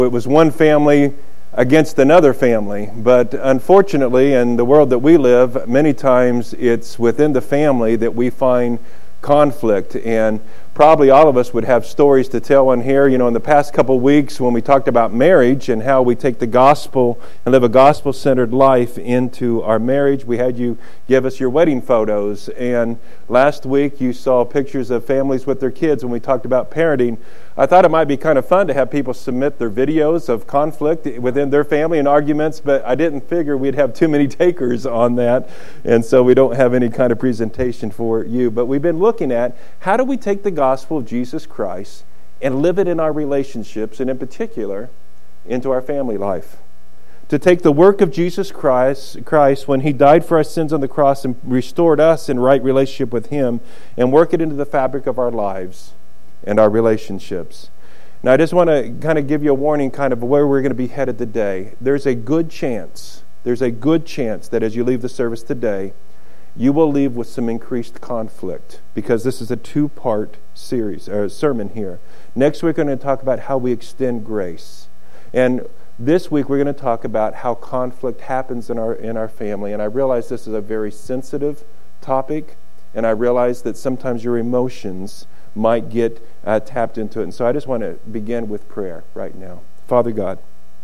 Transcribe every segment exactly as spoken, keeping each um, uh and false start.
It was one family against another family, but unfortunately, in the world that we live, many times it's within the family that we find conflict, and probably all of us would have stories to tell on here. You know, in the past couple of weeks when we talked about marriage and how we take the gospel and live a gospel-centered life into our marriage, we had you give us your wedding photos, and last week you saw pictures of families with their kids when we talked about parenting. I thought it might be kind of fun to have people submit their videos of conflict within their family and arguments, but I didn't figure we'd have too many takers on that, and so we don't have any kind of presentation for you. But we've been looking at how do we take the gospel of Jesus Christ and live it in our relationships, and in particular, into our family life. To take the work of Jesus Christ, Christ when He died for our sins on the cross and restored us in right relationship with Him, and work it into the fabric of our lives and our relationships. Now, I just want to kind of give you a warning kind of where we're going to be headed today. There's a good chance, there's a good chance that as you leave the service today, you will leave with some increased conflict, because this is a two-part series, or sermon here. Next week, we're going to talk about how we extend grace. And this week, we're going to talk about how conflict happens in our in our family. And I realize this is a very sensitive topic, and I realize that sometimes your emotions might get uh, tapped into it. And so I just want to begin with prayer right now. Father God,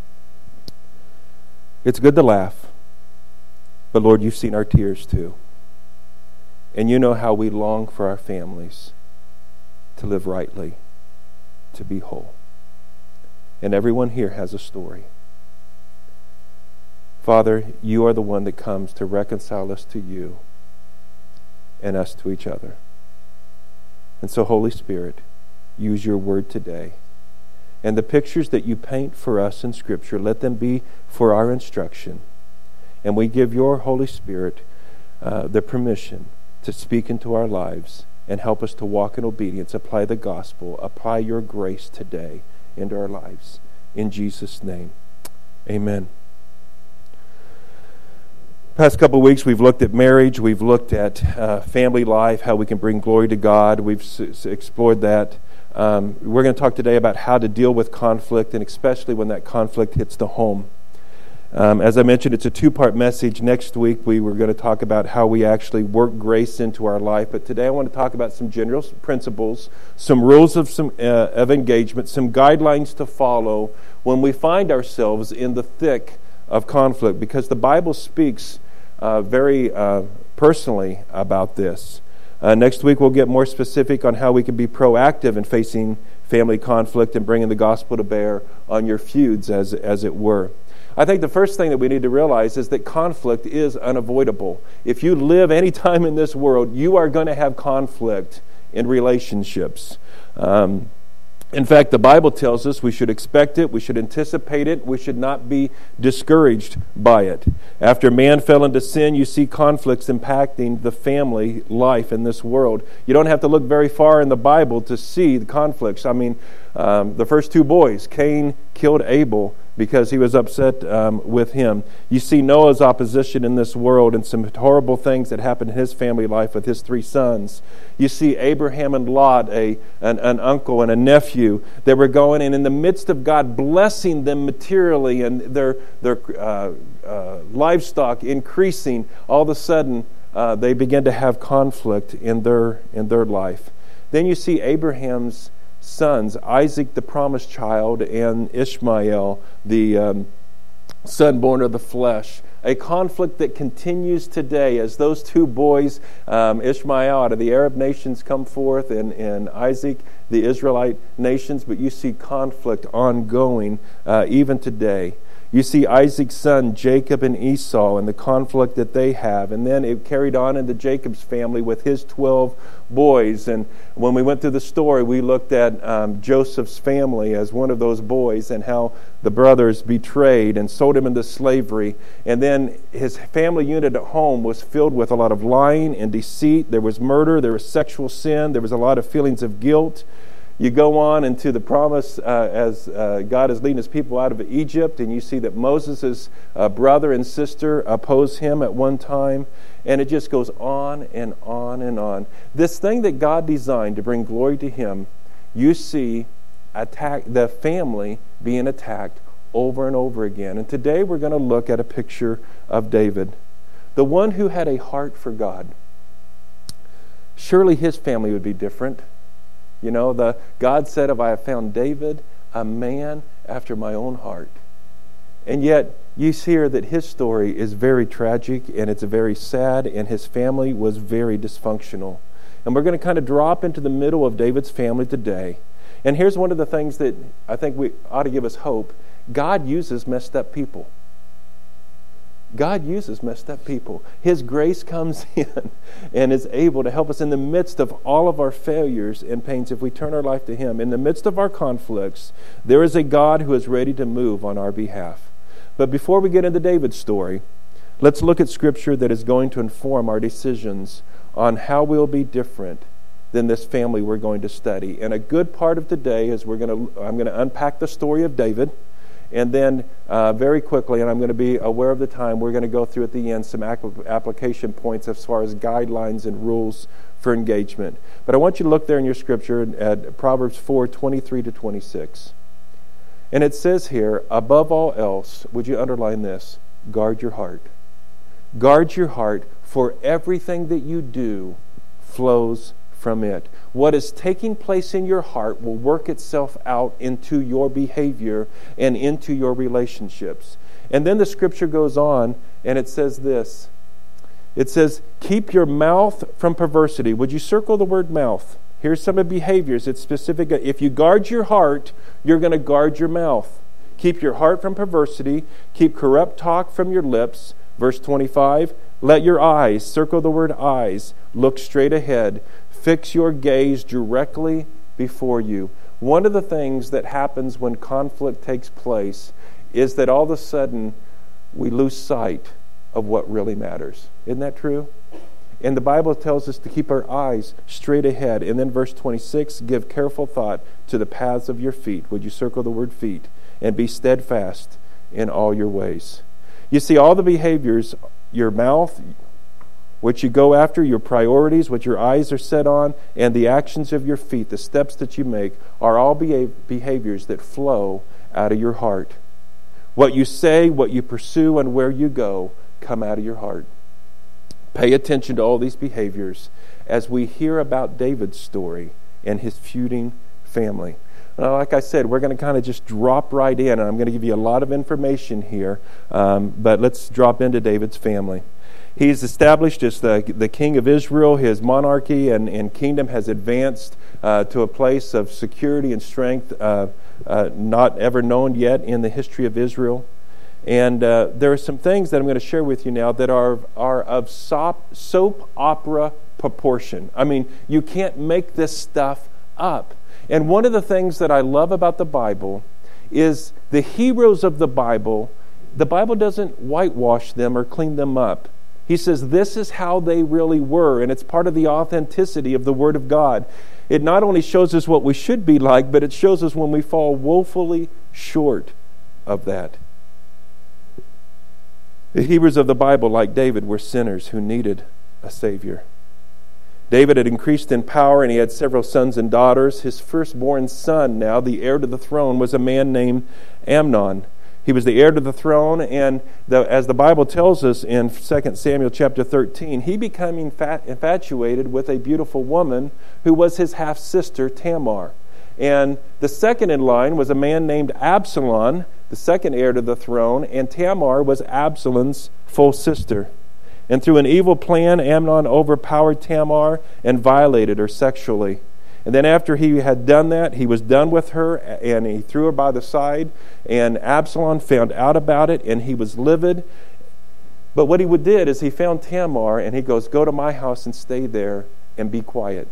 it's good to laugh, but Lord, you've seen our tears too. And you know how we long for our families to live rightly, to be whole. And everyone here has a story. Father, you are the one that comes to reconcile us to you and us to each other. And so, Holy Spirit, use your word today. And the pictures that you paint for us in Scripture, let them be for our instruction. And we give your Holy Spirit uh, the permission to speak into our lives and help us to walk in obedience, apply the gospel, apply your grace today into our lives. In Jesus' name, amen. Past couple of weeks, we've looked at marriage, we've looked at uh, family life, how we can bring glory to God. We've s- explored that. Um, we're going to talk today about how to deal with conflict, and especially when that conflict hits the home. Um, as I mentioned, it's a two-part message. Next week, we were going to talk about how we actually work grace into our life. But today, I want to talk about some general principles, some rules of some uh, of engagement, some guidelines to follow when we find ourselves in the thick of conflict, because the Bible speaks Uh, very uh, personally about this. Uh, next week we'll get more specific on how we can be proactive in facing family conflict and bringing the gospel to bear on your feuds, as, as it were. I think the first thing that we need to realize is that conflict is unavoidable. If you live any time in this world, you are going to have conflict in relationships. Um, In fact, the Bible tells us we should expect it, we should anticipate it, we should not be discouraged by it. After man fell into sin, you see conflicts impacting the family life in this world. You don't have to look very far in the Bible to see the conflicts. I mean, um, the first two boys, Cain killed Abel because he was upset um, with him. You see Noah's opposition in this world and some horrible things that happened in his family life with his three sons. You see Abraham and Lot, a an, an uncle and a nephew, that were going, and in the midst of God blessing them materially and their their uh, uh, livestock increasing, all of a sudden uh, they begin to have conflict in their in their life. Then you see Abraham's sons, Isaac, the promised child, and Ishmael, the um, son born of the flesh. A conflict that continues today as those two boys, um, Ishmael out of the Arab nations, come forth, and, and Isaac, the Israelite nations, but you see conflict ongoing uh, even today. You see Isaac's son, Jacob and Esau, and the conflict that they have. And then it carried on into Jacob's family with his twelve boys. And when we went through the story, we looked at um, Joseph's family as one of those boys, and how the brothers betrayed and sold him into slavery. And then his family unit at home was filled with a lot of lying and deceit. There was murder, there was sexual sin, there was a lot of feelings of guilt. You go on into the promise uh, as uh, God is leading his people out of Egypt, and you see that Moses' uh, brother and sister oppose him at one time, and it just goes on and on and on. This thing that God designed to bring glory to him, you see attack, the family being attacked over and over again. And today we're going to look at a picture of David, the one who had a heart for God. Surely his family would be different. You know, the God said, "If I have found David, a man after my own heart." And yet, you see here that his story is very tragic, and it's very sad, and his family was very dysfunctional. And we're going to kind of drop into the middle of David's family today. And here's one of the things that I think we ought to give us hope. God uses messed up people. God uses messed up people. His grace comes in and is able to help us in the midst of all of our failures and pains if we turn our life to Him. In the midst of our conflicts, there is a God who is ready to move on our behalf. But before we get into David's story, let's look at Scripture that is going to inform our decisions on how we'll be different than this family we're going to study. And a good part of today is we're going to I'm going to unpack the story of David, and then uh, very quickly, and I'm going to be aware of the time, we're going to go through at the end some application points as far as guidelines and rules for engagement. But I want you to look there in your Scripture at Proverbs four, twenty-three to twenty-six. And it says here, above all else, would you underline this? Guard your heart. Guard your heart, for everything that you do flows from it. What is taking place in your heart will work itself out into your behavior and into your relationships. And then the Scripture goes on, and it says this. It says, keep your mouth from perversity. Would you circle the word mouth? Here's some of the behaviors. It's specific. If you guard your heart, you're going to guard your mouth. Keep your heart from perversity. Keep corrupt talk from your lips. Verse twenty-five, let your eyes, circle the word eyes, look straight ahead. Fix your gaze directly before you. One of the things that happens when conflict takes place is that all of a sudden we lose sight of what really matters. Isn't that true? And the Bible tells us to keep our eyes straight ahead. And then verse twenty-six, give careful thought to the paths of your feet. Would you circle the word feet? And be steadfast in all your ways. You see, all the behaviors, your mouth, what you go after, your priorities, what your eyes are set on, and the actions of your feet, the steps that you make, are all behaviors that flow out of your heart. What you say, what you pursue, and where you go come out of your heart. Pay attention to all these behaviors as we hear about David's story and his feuding family. Now, like I said, we're going to kind of just drop right in, and I'm going to give you a lot of information here, um, but let's drop into David's family. He's established as the, the king of Israel. His monarchy and, and kingdom has advanced uh, to a place of security and strength uh, uh, not ever known yet in the history of Israel. And uh, there are some things that I'm going to share with you now that are, are of sop, soap opera proportion. I mean, you can't make this stuff up. And one of the things that I love about the Bible is the heroes of the Bible, the Bible doesn't whitewash them or clean them up. He says this is how they really were, and it's part of the authenticity of the Word of God. It not only shows us what we should be like, but it shows us when we fall woefully short of that. The heroes of the Bible, like David, were sinners who needed a Savior. David had increased in power, and he had several sons and daughters. His firstborn son, now the heir to the throne, was a man named Amnon. He was the heir to the throne, and the, as the Bible tells us in Second Samuel chapter thirteen, he became infat- infatuated with a beautiful woman who was his half-sister, Tamar. And the second in line was a man named Absalom, the second heir to the throne, and Tamar was Absalom's full sister. And through an evil plan, Amnon overpowered Tamar and violated her sexually. And then after he had done that, he was done with her, and he threw her by the side, and Absalom found out about it, and he was livid. But what he would did is he found Tamar, and he goes, go to my house and stay there and be quiet.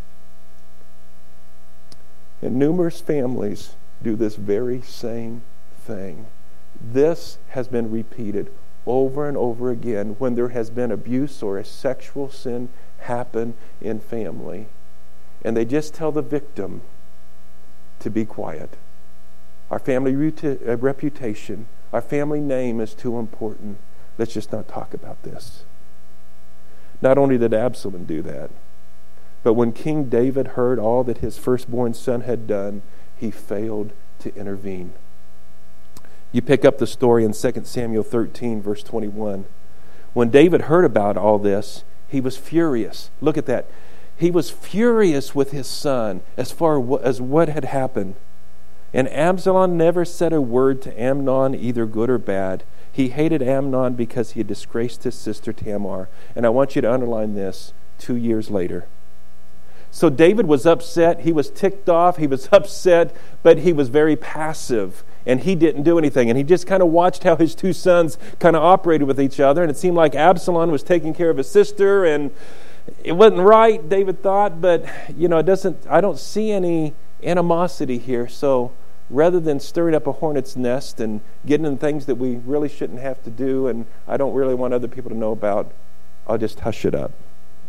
And numerous families do this very same thing. This has been repeated over and over again when there has been abuse or a sexual sin happen in family. And they just tell the victim to be quiet. Our family reputation, our family name is too important. Let's just not talk about this. Not only did Absalom do that, but when King David heard all that his firstborn son had done, he failed to intervene. You pick up the story in Second Samuel thirteen, verse twenty-one. When David heard about all this, he was furious. Look at that. He was furious with his son as far as what had happened. And Absalom never said a word to Amnon, either good or bad. He hated Amnon because he had disgraced his sister Tamar. And I want you to underline this, two years later. So David was upset. He was ticked off. He was upset, but he was very passive. And he didn't do anything. And he just kind of watched how his two sons kind of operated with each other. And it seemed like Absalom was taking care of his sister. And it wasn't right, David thought. But, you know, it doesn't. I don't see any animosity here. So rather than stirring up a hornet's nest and getting in things that we really shouldn't have to do and I don't really want other people to know about, I'll just hush it up.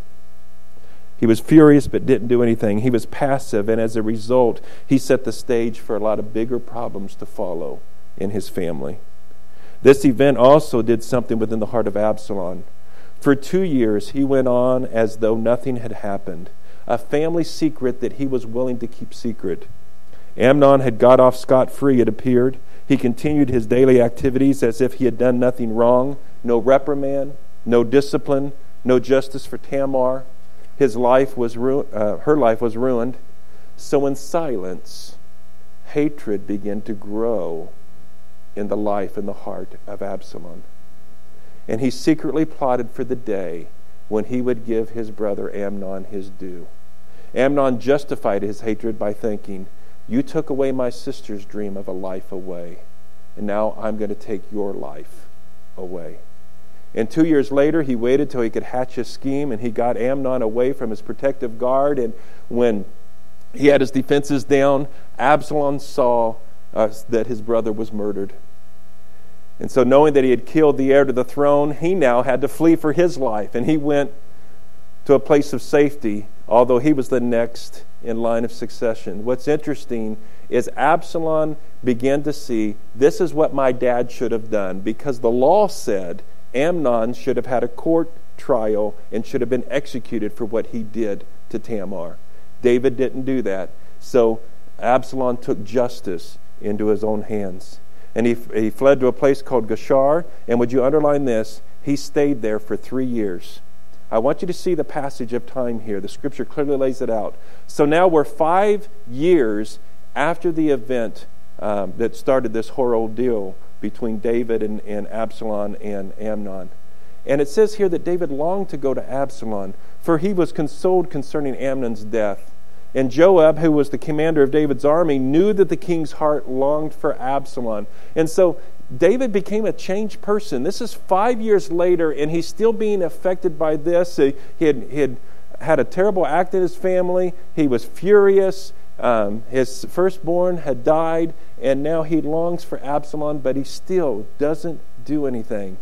He was furious but didn't do anything. He was passive, and as a result, he set the stage for a lot of bigger problems to follow in his family. This event also did something within the heart of Absalom. For two years, he went on as though nothing had happened, a family secret that he was willing to keep secret. Amnon had got off scot-free, it appeared. He continued his daily activities as if he had done nothing wrong. No reprimand, no discipline, no justice for Tamar. His life was ru- uh, her life was ruined. So in silence, hatred began to grow in the life and the heart of Absalom. And he secretly plotted for the day when he would give his brother Amnon his due. Amnon justified his hatred by thinking, "You took away my sister's dream of a life away, and now I'm going to take your life away." And two years later, he waited till he could hatch his scheme, and he got Amnon away from his protective guard. And when he had his defenses down, Absalom saw uh, that his brother was murdered. And so knowing that he had killed the heir to the throne, he now had to flee for his life. And he went to a place of safety, although he was the next in line of succession. What's interesting is Absalom began to see, this is what my dad should have done, because the law said Amnon should have had a court trial and should have been executed for what he did to Tamar. David didn't do that. So Absalom took justice into his own hands. And he, he fled to a place called Geshur. And would you underline this? He stayed there for three years. I want you to see the passage of time here. The scripture clearly lays it out. So now we're five years after the event um, that started this horrible deal between David and, and Absalom and Amnon. And it says here that David longed to go to Absalom, for he was consoled concerning Amnon's death. And Joab, who was the commander of David's army, knew that the king's heart longed for Absalom. And so David became a changed person. This is five years later, and he's still being affected by this. He had, he had had a terrible act in his family. He was furious. Um, his firstborn had died, and now he longs for Absalom, but he still doesn't do anything.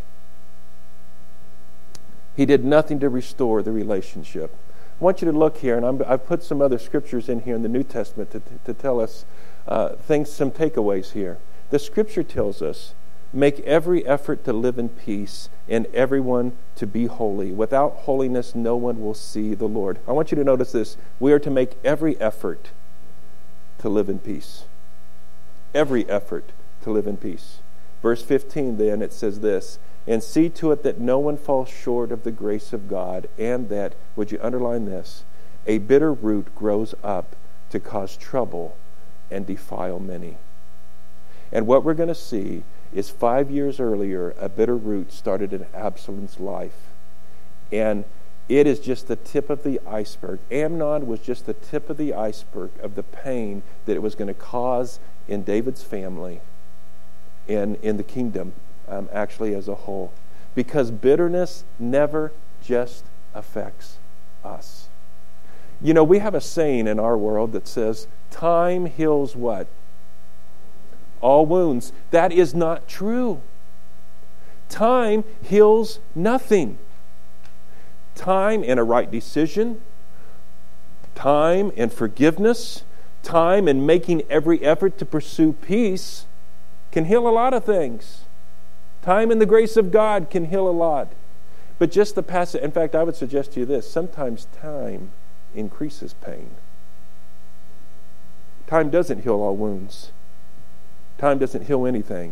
He did nothing to restore the relationship. I want you to look here, and I'm, I've put some other scriptures in here in the New Testament to, to tell us uh, things, some takeaways here. The scripture tells us, make every effort to live in peace and everyone to be holy. Without holiness, no one will see the Lord. I want you to notice this. We are to make every effort to live in peace. Every effort to live in peace. Verse fifteen then, it says this, and see to it that no one falls short of the grace of God, and that, would you underline this, a bitter root grows up to cause trouble and defile many. And what we're going to see is five years earlier, a bitter root started in Absalom's life. And it is just the tip of the iceberg. Amnon was just the tip of the iceberg of the pain that it was going to cause in David's family and in the kingdom, um, actually as a whole. Because bitterness never just affects us. You know, we have a saying in our world that says, time heals what? All wounds. That is not true. Time heals nothing. Time and a right decision, time and forgiveness, time and making every effort to pursue peace can heal a lot of things. Time and the grace of God can heal a lot. But just the passage, in fact, I would suggest to you this, sometimes time increases pain. Time doesn't heal all wounds. Time doesn't heal anything.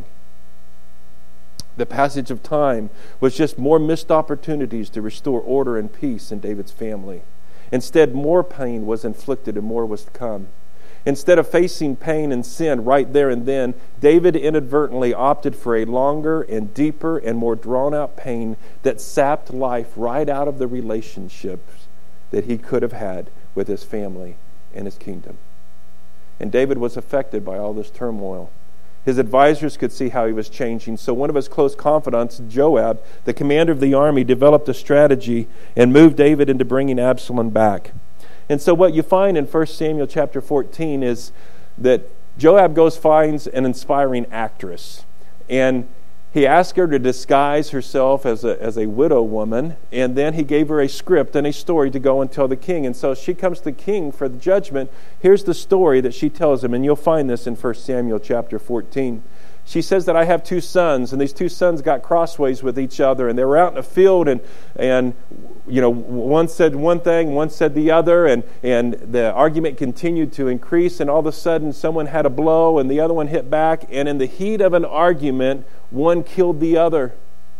The passage of time was just more missed opportunities to restore order and peace in David's family. Instead, more pain was inflicted and more was to come. Instead of facing pain and sin right there and then, David inadvertently opted for a longer and deeper and more drawn-out pain that sapped life right out of the relationships that he could have had with his family and his kingdom. And David was affected by all this turmoil. His advisors could see how he was changing, so one of his close confidants, Joab, the commander of the army, developed a strategy and moved David into bringing Absalom back. And so what you find in First Samuel chapter fourteen is that Joab goes finds an inspiring actress. And he asked her to disguise herself as a, as a widow woman. And then he gave her a script and a story to go and tell the king. And so she comes to the king for the judgment. Here's the story that she tells him. And you'll find this in First Samuel chapter fourteen. She says that I have two sons, and these two sons got crossways with each other, and they were out in a field, and and you know one said one thing, one said the other, and and the argument continued to increase, and all of a sudden someone had a blow, and the other one hit back, and in the heat of an argument, one killed the other.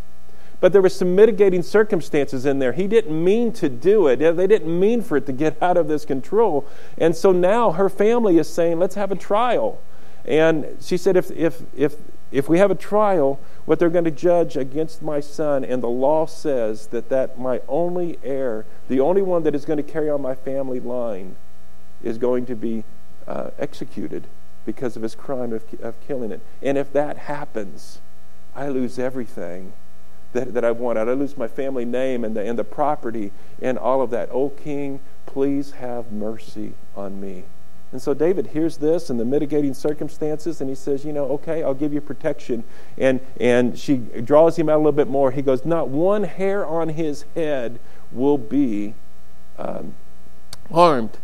But there were some mitigating circumstances in there. He didn't mean to do it. They didn't mean for it to get out of this control, and so now her family is saying, let's have a trial. And she said, if if if if we have a trial, what they're going to judge against my son, and the law says that, that my only heir, the only one that is going to carry on my family line, is going to be uh, executed because of his crime of, of killing it. And if that happens, I lose everything that, that I want. I lose my family name and the, and the property and all of that. O king, please have mercy on me. And so David hears this and the mitigating circumstances, and he says, you know, okay, I'll give you protection. And and she draws him out a little bit more. He goes, not one hair on his head will be um, harmed.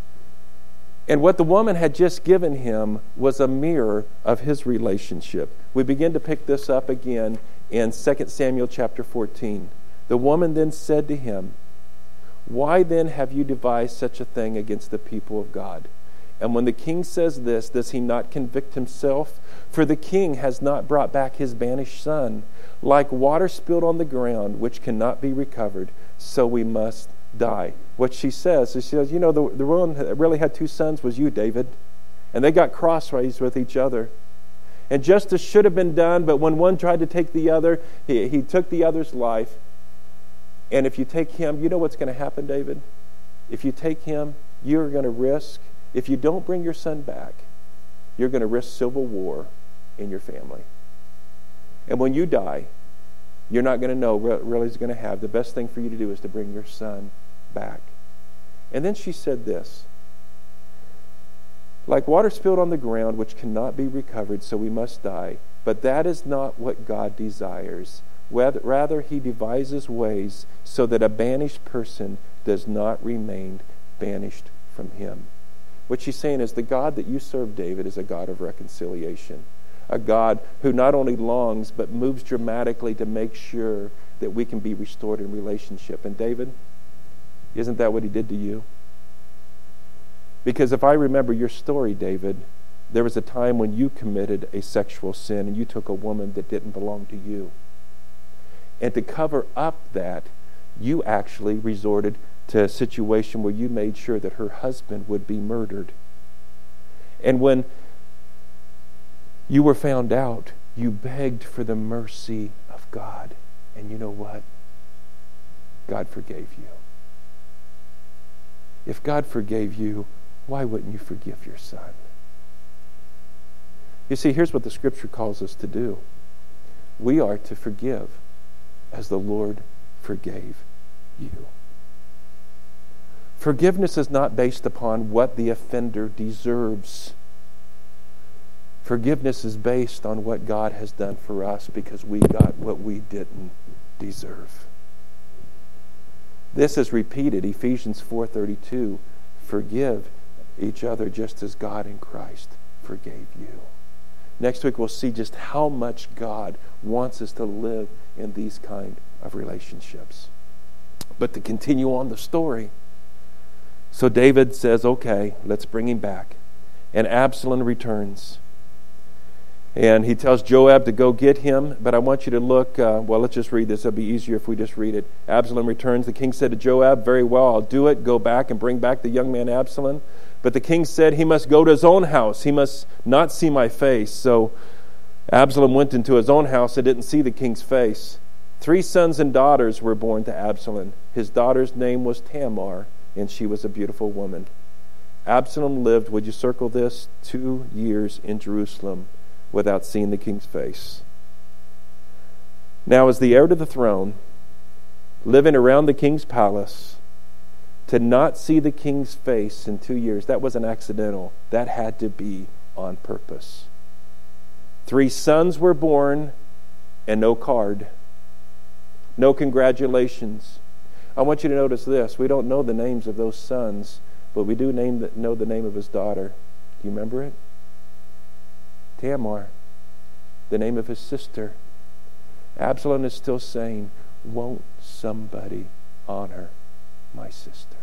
And what the woman had just given him was a mirror of his relationship. We begin to pick this up again in Second Samuel chapter fourteen. The woman then said to him, why then have you devised such a thing against the people of God? And when the king says this, does he not convict himself? For the king has not brought back his banished son. Like water spilled on the ground, which cannot be recovered, so we must die. What she says is, she says, you know, the, the one that really had two sons was you, David. And they got crossways with each other. And justice should have been done, but when one tried to take the other, he, he took the other's life. And if you take him, you know what's going to happen, David? If you take him, you're going to risk, if you don't bring your son back, you're going to risk civil war in your family. And when you die, you're not going to know what really is going to have. The best thing for you to do is to bring your son back. And then she said this, like water spilled on the ground, which cannot be recovered, so we must die. But that is not what God desires. Rather, he devises ways so that a banished person does not remain banished from him. What she's saying is the God that you serve, David, is a God of reconciliation. A God who not only longs, but moves dramatically to make sure that we can be restored in relationship. And David, isn't that what he did to you? Because if I remember your story, David, there was a time when you committed a sexual sin and you took a woman that didn't belong to you. And to cover up that, you actually resorted to a situation where you made sure that her husband would be murdered. And when you were found out, you begged for the mercy of God. And you know what? God forgave you. If God forgave you, why wouldn't you forgive your son? You see, here's what the Scripture calls us to do. We are to forgive as the Lord forgave you. Forgiveness is not based upon what the offender deserves. Forgiveness is based on what God has done for us because we got what we didn't deserve. This is repeated, Ephesians four thirty-two. Forgive each other just as God in Christ forgave you. Next week we'll see just how much God wants us to live in these kind of relationships. But to continue on the story, so David says, okay, let's bring him back. And Absalom returns. And he tells Joab to go get him. But I want you to look, uh, well, let's just read this. It'll be easier if we just read it. Absalom returns. The king said to Joab, very well, I'll do it. Go back and bring back the young man Absalom. But the king said he must go to his own house. He must not see my face. So Absalom went into his own house and didn't see the king's face. Three sons and daughters were born to Absalom. His daughter's name was Tamar, and she was a beautiful woman. Absalom lived, would you circle this, two years in Jerusalem without seeing the king's face. Now, as the heir to the throne, living around the king's palace, to not see the king's face in two years, that wasn't accidental. That had to be on purpose. Three sons were born and no card. No congratulations. I want you to notice this. We don't know the names of those sons, but we do name the, know the name of his daughter. Do you remember it? Tamar. The name of his sister. Absalom is still saying, won't somebody honor my sister?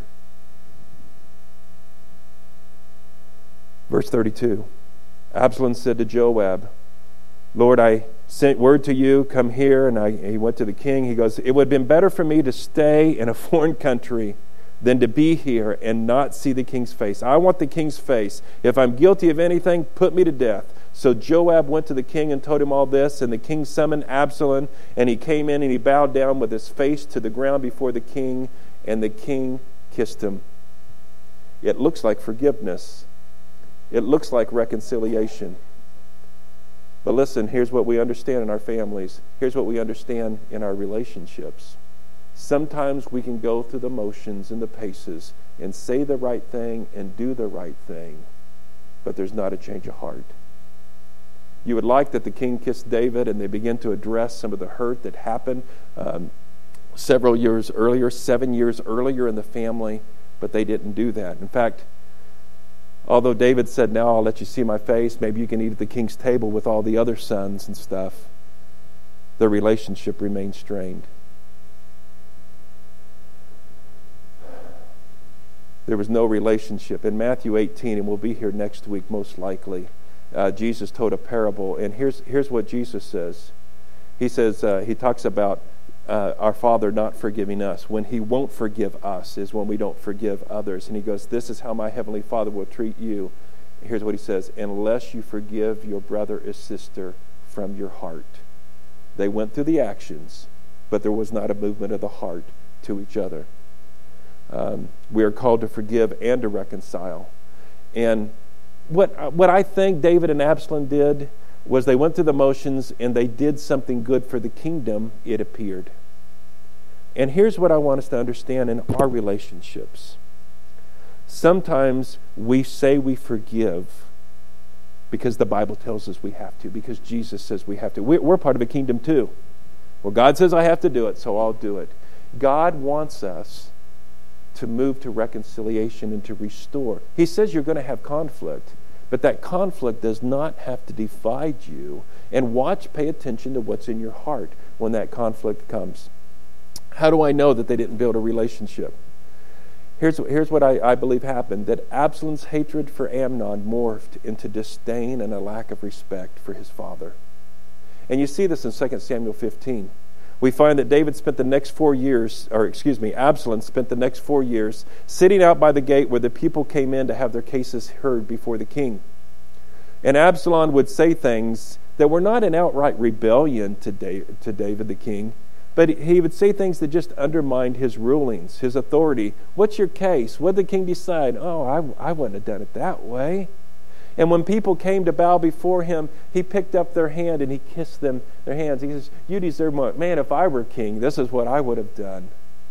Verse thirty-two. Absalom said to Joab, Lord, I sent word to you, come here. And I, he went to the king. He goes, it would have been better for me to stay in a foreign country than to be here and not see the king's face. I want the king's face. If I'm guilty of anything, put me to death. So Joab went to the king and told him all this, and the king summoned Absalom, and he came in and he bowed down with his face to the ground before the king, and the king kissed him. It looks like forgiveness. It looks like reconciliation. But listen, here's what we understand in our families. Here's what we understand in our relationships. Sometimes we can go through the motions and the paces and say the right thing and do the right thing, but there's not a change of heart. You would like that the king kissed David and they begin to address some of the hurt that happened um, several years earlier, seven years earlier in the family, but they didn't do that. In fact, although David said, now I'll let you see my face, maybe you can eat at the king's table with all the other sons and stuff, the relationship remained strained. There was no relationship. In Matthew eighteen, and we'll be here next week most likely, uh, Jesus told a parable, and here's here's what Jesus says. He says, uh, he talks about uh, our Father not forgiving us. When he won't forgive us is when we don't forgive others. And he goes, this is how my heavenly Father will treat you. Here's what he says, unless you forgive your brother or sister from your heart. They went through the actions, but there was not a movement of the heart to each other. Um, we are called to forgive and to reconcile. And what what I think David and Absalom did was they went through the motions and they did something good for the kingdom, it appeared. And here's what I want us to understand in our relationships. Sometimes we say we forgive because the Bible tells us we have to, because Jesus says we have to. We're part of a kingdom too. Well, God says I have to do it, so I'll do it. God wants us to move to reconciliation and to restore. He says you're going to have conflict, but that conflict does not have to divide you. And watch, pay attention to what's in your heart when that conflict comes. How do I know that they didn't build a relationship? Here's, here's what I, I believe happened, that Absalom's hatred for Amnon morphed into disdain and a lack of respect for his father. And you see this in Second Samuel fifteen. We find that David spent the next four years, or excuse me, Absalom spent the next four years sitting out by the gate where the people came in to have their cases heard before the king. And Absalom would say things that were not an outright rebellion to David, to David the king, but he would say things that just undermined his rulings, his authority. What's your case? What did the king decide? Oh, I, I wouldn't have done it that way. And when people came to bow before him, he picked up their hand and he kissed them, their hands. He says, you deserve more. Man, if I were king, this is what I would have done.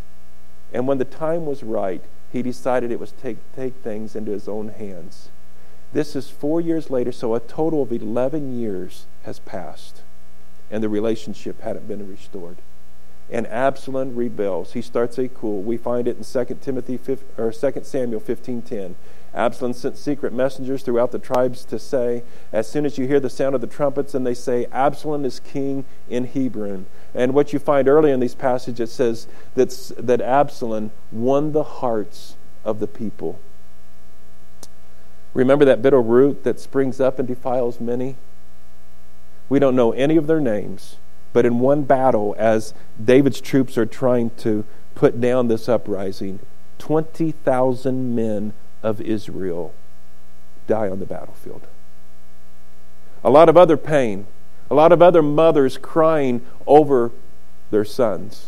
And when the time was right, he decided it was take take things into his own hands. This is four years later, so a total of eleven years has passed, and the relationship hadn't been restored. And Absalom rebels. He starts a coup. We find it in Second Timothy or Second Samuel fifteen ten. Absalom sent secret messengers throughout the tribes to say, as soon as you hear the sound of the trumpets, and they say, Absalom is king in Hebron. And what you find early in these passages, it says that, that Absalom won the hearts of the people. Remember that bitter root that springs up and defiles many? We don't know any of their names, but in one battle, as David's troops are trying to put down this uprising, twenty thousand men of Israel die on the battlefield. A lot of other pain, a lot of other mothers crying over their sons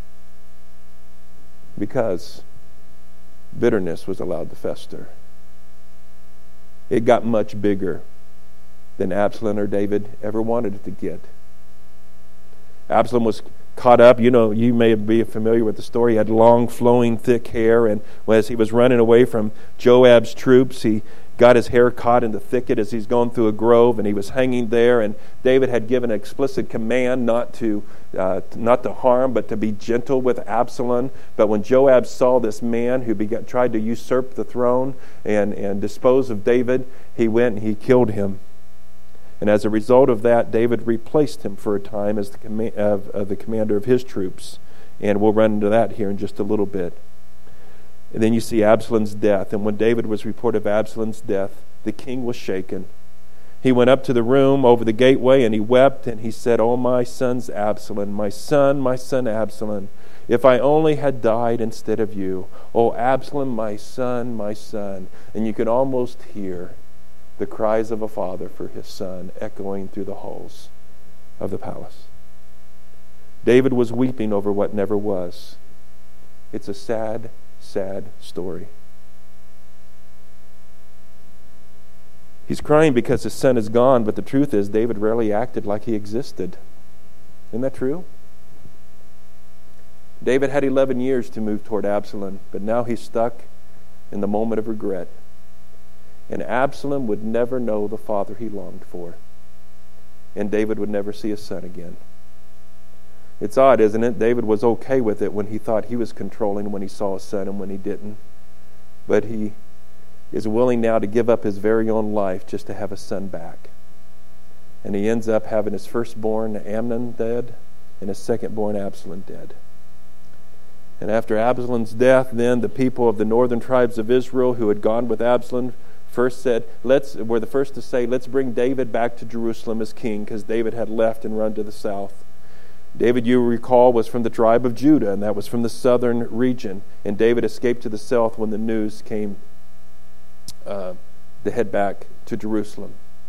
because bitterness was allowed to fester. It got much bigger than Absalom or David ever wanted it to get. Absalom was caught up. You know, you may be familiar with the story. He had long, flowing, thick hair, and as he was running away from Joab's troops, he got his hair caught in the thicket as he's going through a grove, and he was hanging there. And David had given an explicit command not to uh, not to harm, but to be gentle with Absalom. But when Joab saw this man who began, tried to usurp the throne and, and dispose of David, he went and he killed him. And as a result of that, David replaced him for a time as the, com- of, of the commander of his troops. And we'll run into that here in just a little bit. And then you see Absalom's death. And when David was reported of Absalom's death, the king was shaken. He went up to the room over the gateway and he wept and he said, "Oh, my son's Absalom, my son, my son Absalom, if I only had died instead of you. Oh, Absalom, my son, my son." And you could almost hear the cries of a father for his son echoing through the halls of the palace. David was weeping over what never was. It's a sad, sad story. He's crying because his son is gone, but the truth is David rarely acted like he existed. Isn't that true? David had eleven years to move toward Absalom, but now he's stuck in the moment of regret. And Absalom would never know the father he longed for. And David would never see his son again. It's odd, isn't it? David was okay with it when he thought he was controlling when he saw his son and when he didn't. But he is willing now to give up his very own life just to have a son back. And he ends up having his firstborn Amnon dead and his secondborn Absalom dead. And after Absalom's death, then the people of the northern tribes of Israel who had gone with Absalom first said, let's were the first to say, let's bring David back to Jerusalem as king, because David had left and run to the south. David, you recall, was from the tribe of Judah, and that was from the southern region. And David escaped to the south when the news came uh, to head back to Jerusalem.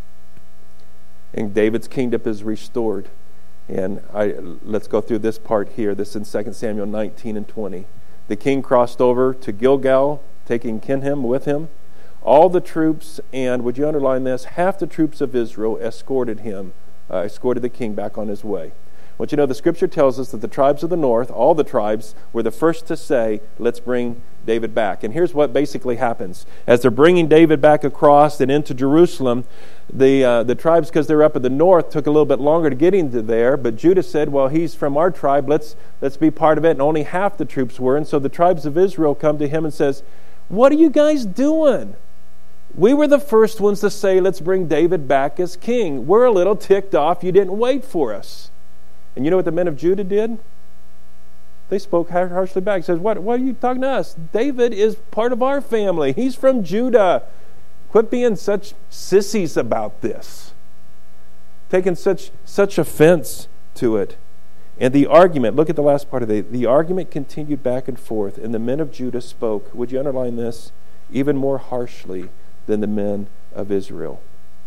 And David's kingdom is restored. And I, let's go through this part here. This is in Second Samuel nineteen and twenty. The king crossed over to Gilgal, taking Kinham with him. All the troops, and would you underline this, half the troops of Israel escorted him, uh, escorted the king back on his way. Well, you know, the scripture tells us that the tribes of the north, all the tribes, were the first to say, let's bring David back. And here's what basically happens. As they're bringing David back across and into Jerusalem, the uh, the tribes, because they're up in the north, took a little bit longer to get into there. But Judah said, well, he's from our tribe, let's let's be part of it. And only half the troops were. And so the tribes of Israel come to him and says, what are you guys doing? We were the first ones to say, let's bring David back as king. We're a little ticked off you didn't wait for us. And you know what the men of Judah did? They spoke harshly back. He says, what, what are you talking to us? David is part of our family. He's from Judah. Quit being such sissies about this. Taking such such offense to it. And the argument, look at the last part of it. The argument continued back and forth, and the men of Judah spoke, would you underline this, even more harshly than the men of Israel.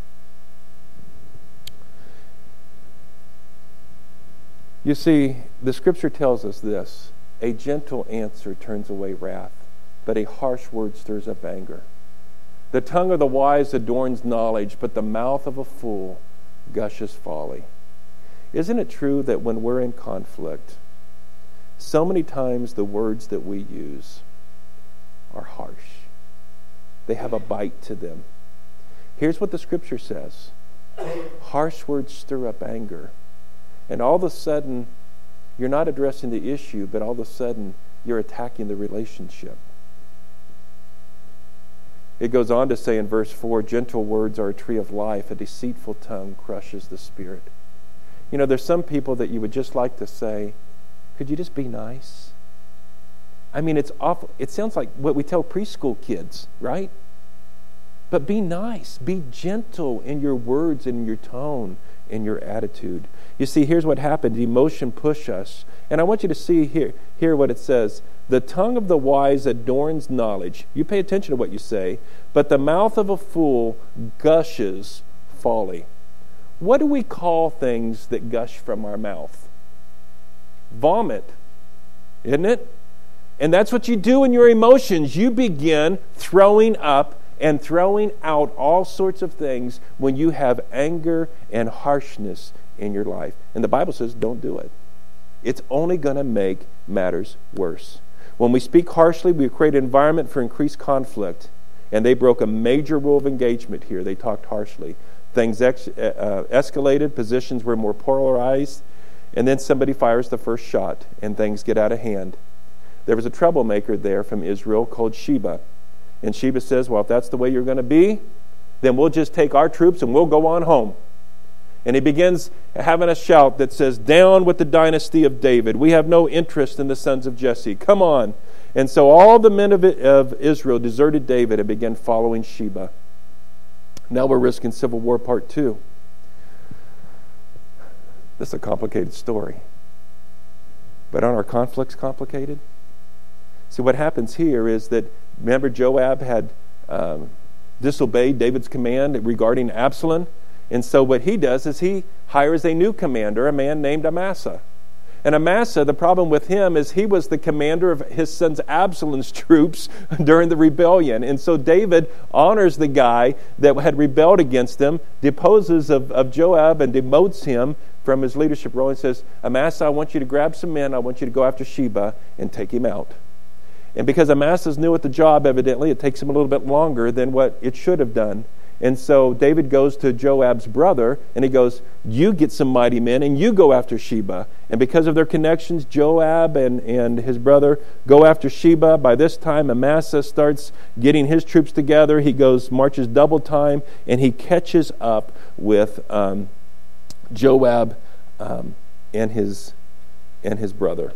You see, the scripture tells us this: a gentle answer turns away wrath, but a harsh word stirs up anger. The tongue of the wise adorns knowledge, but the mouth of a fool gushes folly. Isn't it true that when we're in conflict, so many times the words that we use are harsh? They have a bite to them. Here's what the scripture says: harsh words stir up anger. And all of a sudden, you're not addressing the issue, but all of a sudden, you're attacking the relationship. It goes on to say in verse four, gentle words are a tree of life, a deceitful tongue crushes the spirit. You know, there's some people that you would just like to say, could you just be nice? I mean, it's awful. It sounds like what we tell preschool kids, right? But be nice. Be gentle in your words and in your tone and your attitude. You see, here's what happened. Emotion pushed us. And I want you to see here, hear what it says. The tongue of the wise adorns knowledge. You pay attention to what you say. But the mouth of a fool gushes folly. What do we call things that gush from our mouth? Vomit, isn't it? And that's what you do in your emotions. You begin throwing up and throwing out all sorts of things when you have anger and harshness in your life. And the Bible says don't do it. It's only going to make matters worse. When we speak harshly, we create an environment for increased conflict. And they broke a major rule of engagement here. They talked harshly. Things ex- uh, escalated, positions were more polarized, and then somebody fires the first shot, and things get out of hand. There was a troublemaker there from Israel called Sheba. And Sheba says, well, if that's the way you're going to be, then we'll just take our troops and we'll go on home. And he begins having a shout that says, down with the dynasty of David. We have no interest in the sons of Jesse. Come on. And so all the men of, of Israel deserted David and began following Sheba. Now we're risking civil war part two. This is a complicated story. But aren't our conflicts complicated? See, what happens here is that, remember, Joab had um, disobeyed David's command regarding Absalom. And so what he does is he hires a new commander, a man named Amasa. And Amasa, the problem with him is he was the commander of his son's Absalom's troops during the rebellion. And so David honors the guy that had rebelled against him, deposes of, of Joab and demotes him from his leadership role and says, Amasa, I want you to grab some men. I want you to go after Sheba and take him out. And because Amasa's new at the job, evidently, it takes him a little bit longer than what it should have done. And so David goes to Joab's brother, and he goes, you get some mighty men, and you go after Sheba. And because of their connections, Joab and, and his brother go after Sheba. By this time, Amasa starts getting his troops together. He goes, marches double time, and he catches up with um, Joab um, and his and his brother.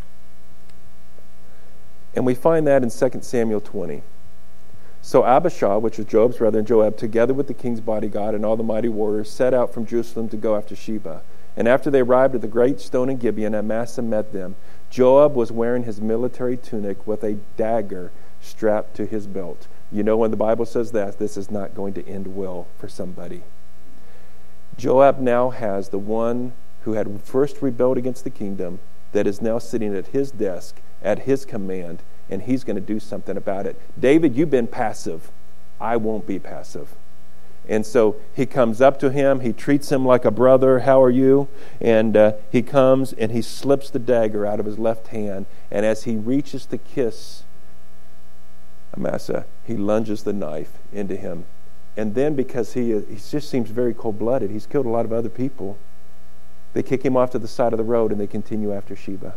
And we find that in Second Samuel twenty. So Abishai, which was Joab's brother, and Joab, together with the king's bodyguard and all the mighty warriors, set out from Jerusalem to go after Sheba. And after they arrived at the great stone in Gibeon, Amasa met them. Joab was wearing his military tunic with a dagger strapped to his belt. You know, when the Bible says that, this is not going to end well for somebody. Joab now has the one who had first rebelled against the kingdom that is now sitting at his desk at his command, and he's going to do something about it. David, you've been passive. I won't be passive. And so he comes up to him. He treats him like a brother. How are you? And uh, he comes and he slips the dagger out of his left hand. And as he reaches to kiss Amasa, he lunges the knife into him. And then because he, he just seems very cold-blooded, he's killed a lot of other people, they kick him off to the side of the road and they continue after Sheba.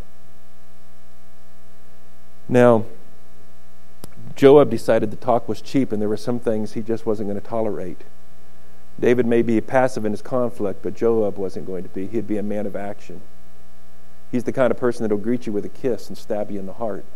Now, Joab decided the talk was cheap and there were some things he just wasn't going to tolerate. David may be passive in his conflict, but Joab wasn't going to be. He'd be a man of action. He's the kind of person that will greet you with a kiss and stab you in the heart.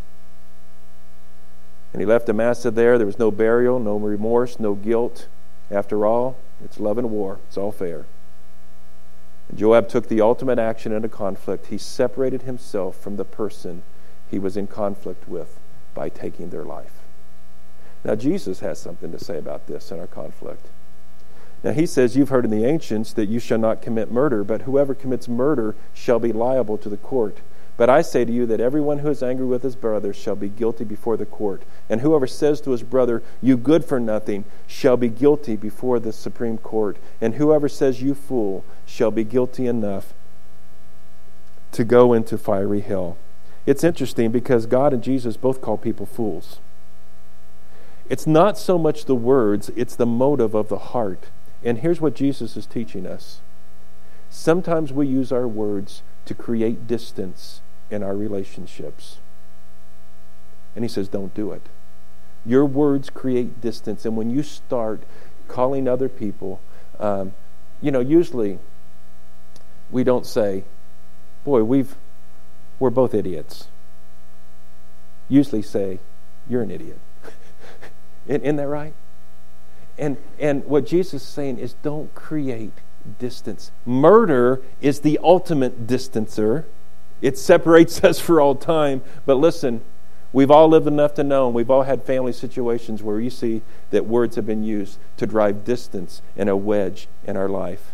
And he left Amasa there. There was no burial, no remorse, no guilt. After all, it's love and war. It's all fair. And Joab took the ultimate action in a conflict. He separated himself from the person he was in conflict with by taking their life. Now, Jesus has something to say about this in our conflict. Now, he says, you've heard in the ancients that you shall not commit murder, but whoever commits murder shall be liable to the court. But I say to you that everyone who is angry with his brother shall be guilty before the court. And whoever says to his brother, you good for nothing, shall be guilty before the Supreme Court. And whoever says, you fool, shall be guilty enough to go into fiery hell. It's interesting because God and Jesus both call people fools. It's not so much the words, it's the motive of the heart. And here's what Jesus is teaching us. Sometimes we use our words to create distance in our relationships. And he says, don't do it. Your words create distance. And when you start calling other people, um, you know, usually we don't say, boy, we've we're both idiots. Usually say, you're an idiot. Isn't that right? And, and what Jesus is saying is don't create distance. Murder is the ultimate distancer. It separates us for all time. But listen, we've all lived enough to know, and we've all had family situations where you see that words have been used to drive distance and a wedge in our life.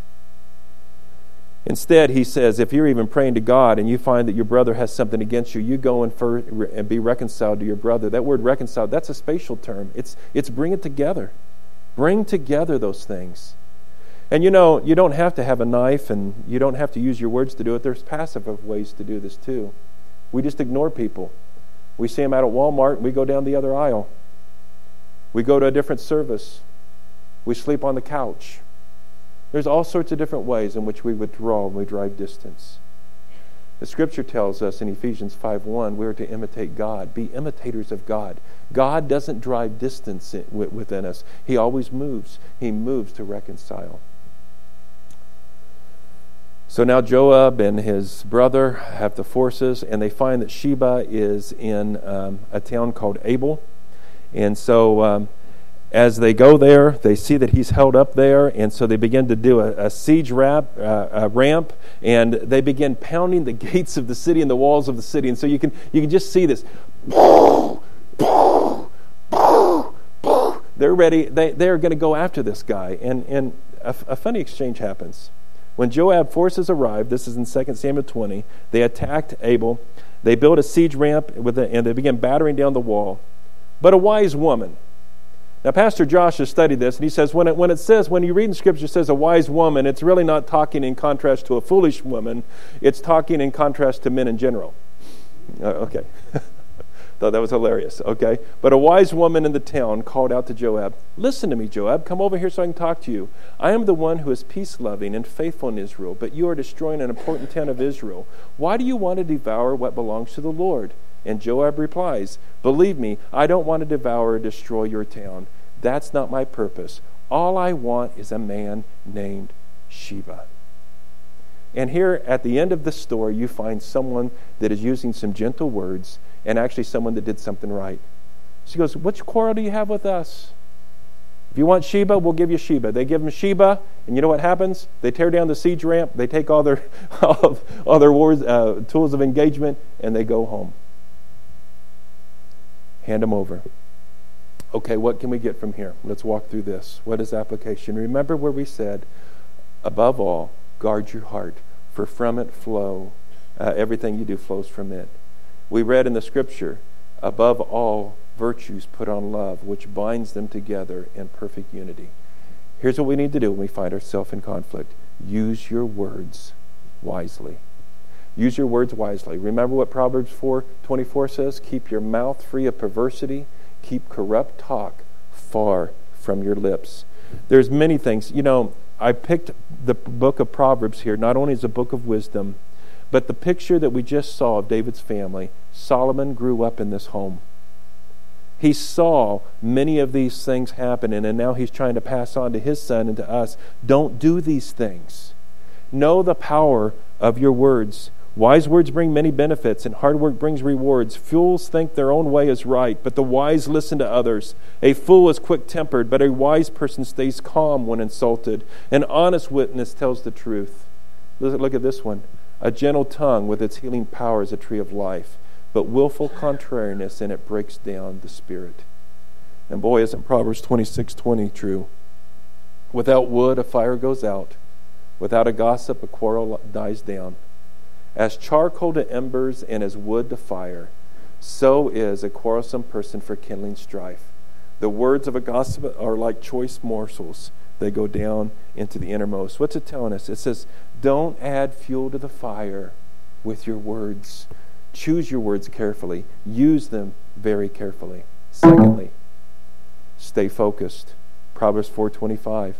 Instead, he says, if you're even praying to God and you find that your brother has something against you, you go and, for, and be reconciled to your brother. That word reconciled, that's a spatial term. It's, it's bring it together. Bring together those things. And you know, you don't have to have a knife and you don't have to use your words to do it. There's passive ways to do this too. We just ignore people. We see them out at Walmart and we go down the other aisle. We go to a different service. We sleep on the couch. There's all sorts of different ways in which we withdraw and we drive distance. The Scripture tells us in Ephesians five one, we are to imitate God, be imitators of God. God doesn't drive distance within us. He always moves. He moves to reconcile. So now Joab and his brother have the forces, and they find that Sheba is in um, a town called Abel. And so um, as they go there, they see that he's held up there, and so they begin to do a, a siege ramp, uh, a ramp, and they begin pounding the gates of the city and the walls of the city. And so you can you can just see this. They're ready. They they're going to go after this guy, and and a, a funny exchange happens. When Joab's forces arrived, this is in Second Samuel twenty, they attacked Abel. They built a siege ramp with a, and they began battering down the wall. But a wise woman. Now, Pastor Josh has studied this, and he says when it when it says, when you read in Scripture, it says a wise woman, it's really not talking in contrast to a foolish woman. It's talking in contrast to men in general. Uh, okay. Thought that was hilarious. Okay. But a wise woman in the town called out to Joab, "Listen to me, Joab. Come over here so I can talk to you. I am the one who is peace-loving and faithful in Israel, but you are destroying an important town of Israel. Why do you want to devour what belongs to the Lord?" And Joab replies, "Believe me, I don't want to devour or destroy your town. That's not my purpose. All I want is a man named Sheba." And here at the end of the story, you find someone that is using some gentle words and actually someone that did something right. She goes, "Which quarrel do you have with us? If you want Sheba, we'll give you Sheba." They give him Sheba, and you know what happens? They tear down the siege ramp, they take all their all, all their wars, uh, tools of engagement, and they go home. Hand them over. Okay, what can we get from here? Let's walk through this. What is application? Remember where we said, above all, guard your heart, for from it flow, uh, everything you do flows from it. We read in the Scripture, above all virtues put on love, which binds them together in perfect unity. Here's what we need to do when we find ourselves in conflict. Use your words wisely. Use your words wisely. Remember what Proverbs four twenty-four says? Keep your mouth free of perversity. Keep corrupt talk far from your lips. There's many things. You know, I picked the book of Proverbs here, not only as a book of wisdom, but the picture that we just saw of David's family. Solomon grew up in this home. He saw many of these things happening, and now he's trying to pass on to his son and to us. Don't do these things. Know the power of your words. Wise words bring many benefits, and hard work brings rewards. Fools think their own way is right, but the wise listen to others. A fool is quick-tempered, but a wise person stays calm when insulted. An honest witness tells the truth. Look at this one. A gentle tongue with its healing power is a tree of life, but willful contrariness in it breaks down the spirit. And boy, isn't Proverbs twenty-six twenty true? Without wood, a fire goes out. Without a gossip, a quarrel dies down. As charcoal to embers and as wood to fire, so is a quarrelsome person for kindling strife. The words of a gossip are like choice morsels. They go down into the innermost. What's it telling us? It says, don't add fuel to the fire with your words. Choose your words carefully. Use them very carefully. Secondly, stay focused. Proverbs four twenty-five.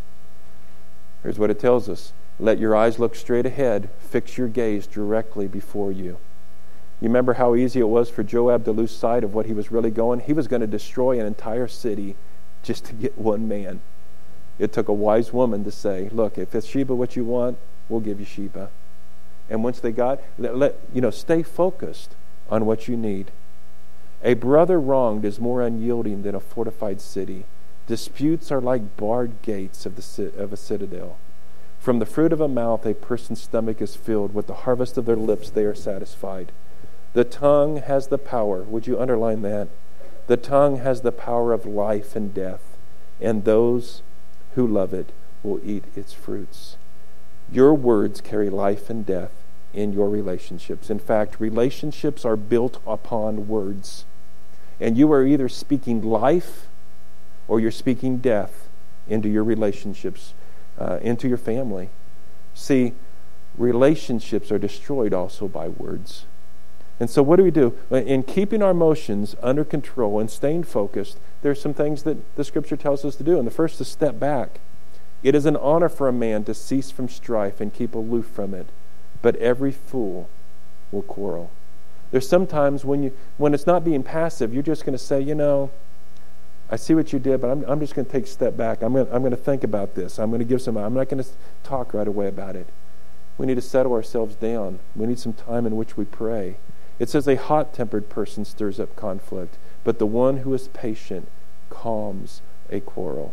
Here's what it tells us. Let your eyes look straight ahead. Fix your gaze directly before you. You remember how easy it was for Joab to lose sight of what he was really going? He was going to destroy an entire city just to get one man. It took a wise woman to say, look, if it's Sheba what you want, we'll give you Sheba. And once they got, let, let you know, stay focused on what you need. A brother wronged is more unyielding than a fortified city. Disputes are like barred gates of, the, of a citadel. From the fruit of a mouth a person's stomach is filled. With the harvest of their lips they are satisfied. The tongue has the power. Would you underline that? The tongue has the power of life and death, and those who love it will eat its fruits. Your words carry life and death in your relationships. In fact, relationships are built upon words. And you are either speaking life or you're speaking death into your relationships, uh, into your family. See, relationships are destroyed also by words. And so what do we do? In keeping our emotions under control and staying focused, there are some things that the Scripture tells us to do. And the first is step back. It is an honor for a man to cease from strife and keep aloof from it, but every fool will quarrel. There's sometimes when you when it's not being passive, you're just going to say, you know, I see what you did, but I'm, I'm just going to take a step back. I'm going I'm going to think about this. I'm going to give some. I'm not going to talk right away about it. We need to settle ourselves down. We need some time in which we pray. It says a hot-tempered person stirs up conflict, but the one who is patient calms a quarrel.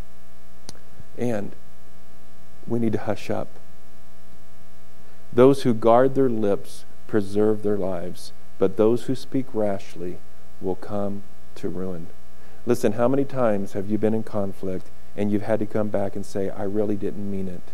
And we need to hush up. Those who guard their lips preserve their lives, but those who speak rashly will come to ruin. Listen, how many times have you been in conflict and you've had to come back and say, I really didn't mean it.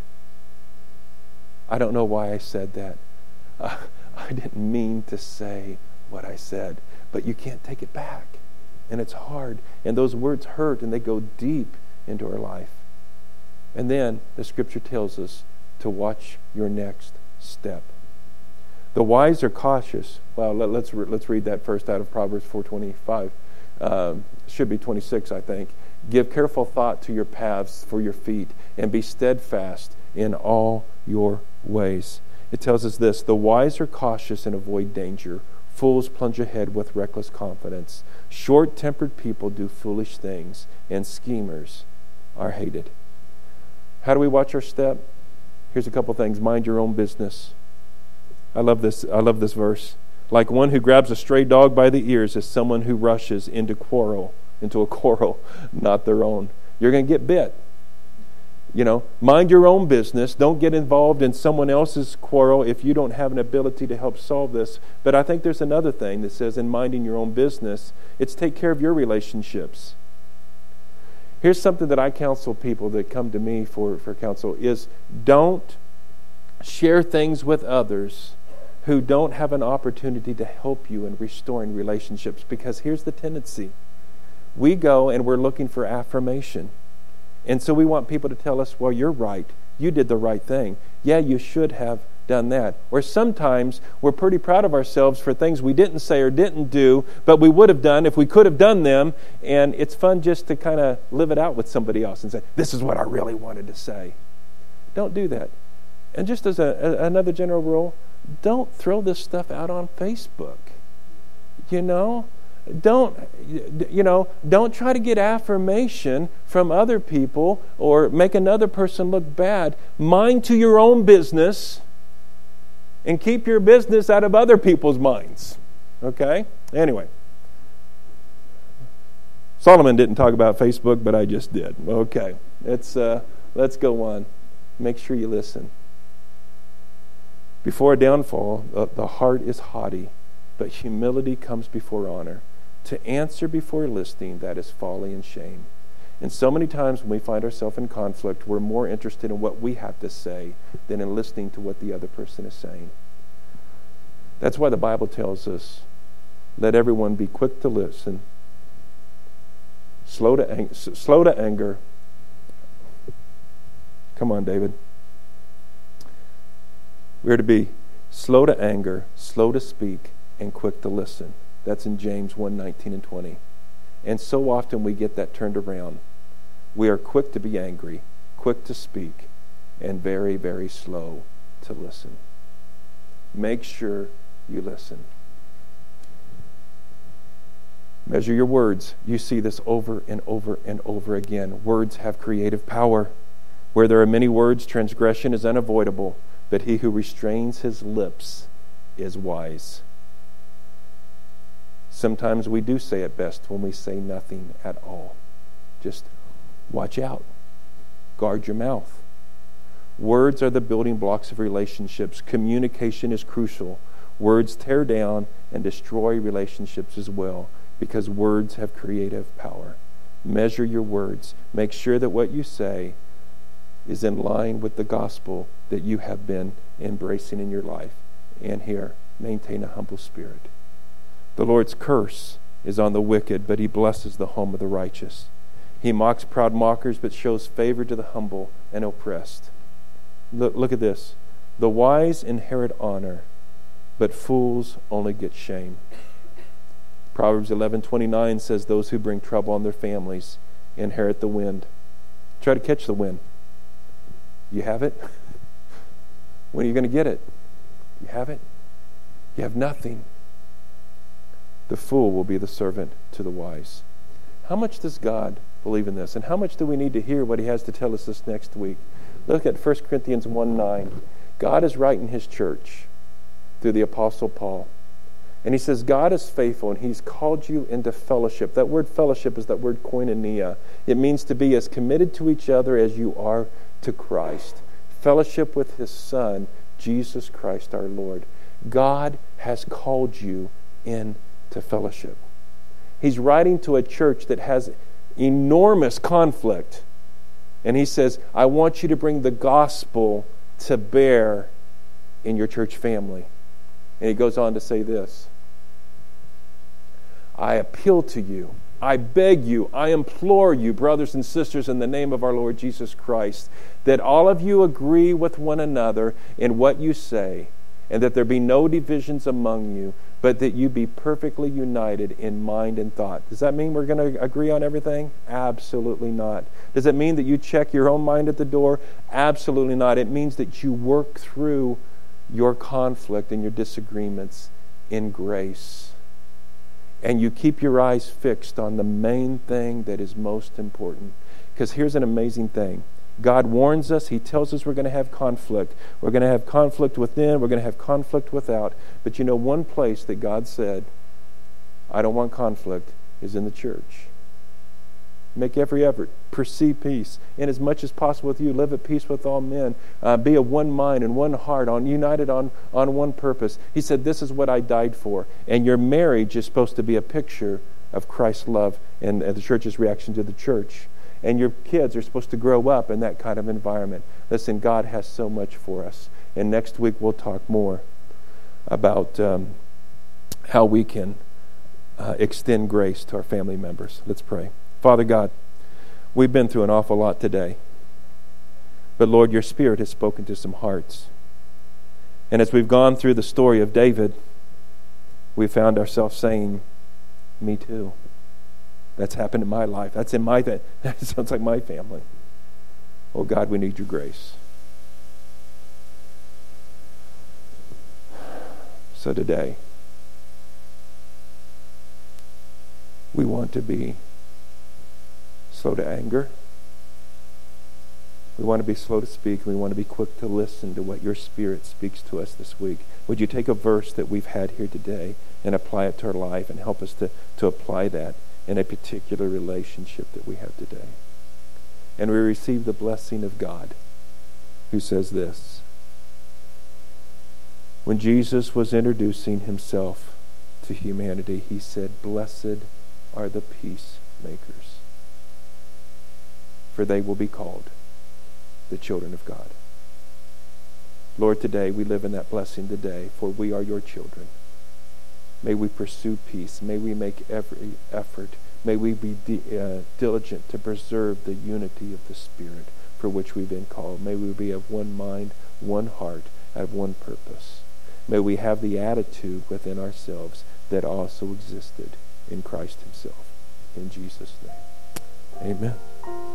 I don't know why I said that. Uh, I didn't mean to say what I said. But you can't take it back. And it's hard. And those words hurt and they go deep into our life. And then the Scripture tells us to watch your next step. The wise are cautious. Well, let, let's re- let's read that first out of Proverbs four twenty-five. Um, should be twenty-six, I think. Give careful thought to your paths for your feet, and be steadfast in all your ways. It tells us this: the wise are cautious and avoid danger. Fools plunge ahead with reckless confidence. Short-tempered people do foolish things, and schemers are hated. How do we watch our step? Here's a couple things. Mind your own business. I love this. I love this verse. Like one who grabs a stray dog by the ears is someone who rushes into quarrel, into a quarrel, not their own. You're going to get bit. You know, mind your own business. Don't get involved in someone else's quarrel if you don't have an ability to help solve this. But I think there's another thing that says in minding your own business, it's take care of your relationships. Here's something that I counsel people that come to me for, for counsel is don't share things with others who don't have an opportunity to help you in restoring relationships. Because here's the tendency. We go and we're looking for affirmation. And so we want people to tell us, well, you're right. You did the right thing. Yeah, you should have done that. Or sometimes we're pretty proud of ourselves for things we didn't say or didn't do, but we would have done if we could have done them. And it's fun just to kind of live it out with somebody else and say, this is what I really wanted to say. Don't do that. And just as a, a, another general rule, don't throw this stuff out on Facebook. You know? Don't, you know, don't try to get affirmation from other people or make another person look bad. Mind to your own business and keep your business out of other people's minds. Okay? Anyway. Solomon didn't talk about Facebook, but I just did. Okay. It's, uh, let's go on. Make sure you listen. Before a downfall, the, the heart is haughty, but humility comes before honor. To answer before listening, that is folly and shame. And so many times when we find ourselves in conflict, we're more interested in what we have to say than in listening to what the other person is saying. That's why the Bible tells us, let everyone be quick to listen, slow to, ang- slow to anger. Come on, David. We're to be slow to anger, slow to speak, and quick to listen. That's in James one, nineteen and twenty. And so often we get that turned around. We are quick to be angry, quick to speak, and very, very slow to listen. Make sure you listen. Measure your words. You see this over and over and over again. Words have creative power. Where there are many words, transgression is unavoidable, but he who restrains his lips is wise. Sometimes we do say it best when we say nothing at all. Just watch out. Guard your mouth. Words are the building blocks of relationships. Communication is crucial. Words tear down and destroy relationships as well, because words have creative power. Measure your words. Make sure that what you say is in line with the gospel that you have been embracing in your life. And here, maintain a humble spirit. The Lord's curse is on the wicked, but he blesses the home of the righteous. He mocks proud mockers, but shows favor to the humble and oppressed. Look, look at this. The wise inherit honor, but fools only get shame. Proverbs eleven twenty-nine says, those who bring trouble on their families inherit the wind. Try to catch the wind. You have it? When are you going to get it? You have it? You have nothing. The fool will be the servant to the wise. How much does God believe in this? And how much do we need to hear what he has to tell us this next week? Look at First Corinthians one nine. God is writing his church through the Apostle Paul. And he says, God is faithful, and he's called you into fellowship. That word fellowship is that word koinonia. It means to be as committed to each other as you are to Christ. Fellowship with his Son, Jesus Christ our Lord. God has called you into fellowship. He's writing to a church that has enormous conflict. And he says, I want you to bring the gospel to bear in your church family. And he goes on to say this. I appeal to you, I beg you, I implore you, brothers and sisters, in the name of our Lord Jesus Christ, that all of you agree with one another in what you say, and that there be no divisions among you, but that you be perfectly united in mind and thought. Does that mean we're going to agree on everything? Absolutely not. Does it mean that you check your own mind at the door? Absolutely not. It means that you work through your conflict and your disagreements in grace. And you keep your eyes fixed on the main thing that is most important. Because here's an amazing thing. God warns us. He tells us we're going to have conflict. We're going to have conflict within. We're going to have conflict without. But you know, one place that God said, I don't want conflict, is in the church. Make every effort. Pursue peace. And as much as possible with you, live at peace with all men. Uh, be of one mind and one heart, on united on, on one purpose. He said, this is what I died for. And your marriage is supposed to be a picture of Christ's love and, and the church's reaction to the church. And your kids are supposed to grow up in that kind of environment. Listen, God has so much for us. And next week we'll talk more about um, how we can uh, extend grace to our family members. Let's pray. Father God, we've been through an awful lot today. But Lord, your Spirit has spoken to some hearts. And as we've gone through the story of David, we found ourselves saying, me too. That's happened in my life. That's in my, that sounds like my family. Oh God, we need your grace. So today, we want to be slow to anger. We want to be slow to speak. We want to be quick to listen to what your Spirit speaks to us this week. Would you take a verse that we've had here today and apply it to our life and help us to, to apply that in a particular relationship that we have today? And we receive the blessing of God, who says this. When Jesus was introducing himself to humanity, he said, blessed are the peacemakers, for they will be called the children of God. Lord, today we live in that blessing today, for we are your children. May we pursue peace. May we make every effort. May we be di- uh, diligent to preserve the unity of the Spirit for which we've been called. May we be of one mind, one heart, have one purpose. May we have the attitude within ourselves that also existed in Christ himself. In Jesus' name, amen.